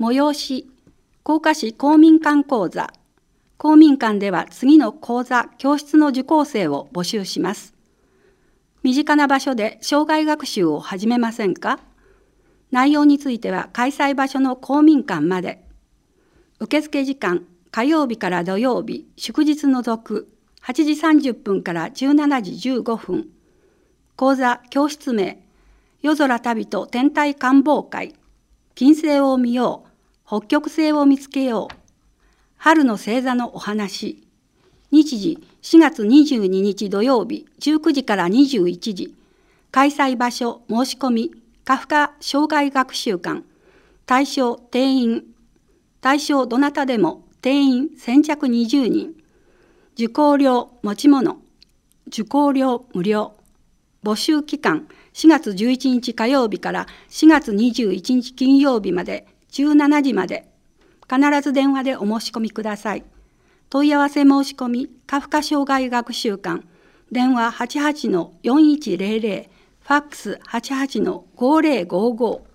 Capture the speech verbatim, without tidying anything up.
催し、甲賀市公民館講座。公民館では次の講座・教室の受講生を募集します。身近な場所で生涯学習を始めませんか？内容については開催場所の公民館まで。受付時間、火曜日から土曜日、祝日除く、はちじさんじゅっぷんからじゅうしちじじゅうごふん。講座・教室名、夜空旅と天体観望会。金星を見よう、北極星を見つけよう。春の星座のお話。日時しがつにじゅうににち土曜日じゅうくじからにじゅういちじ。開催場所申し込みカフカ生涯学習館。対象定員。対象どなたでも定員先着にじゅうにん。受講料持ち物。受講料無料。募集期間しがつじゅういちにち火曜日からしがつにじゅういちにち金曜日までじゅうしちじまで。必ず電話でお申し込みください。問い合わせ申し込みカフカ生涯学習館。電話 はちはちのよんいちゼロゼロ、ファックス はちはちのごぜろごご。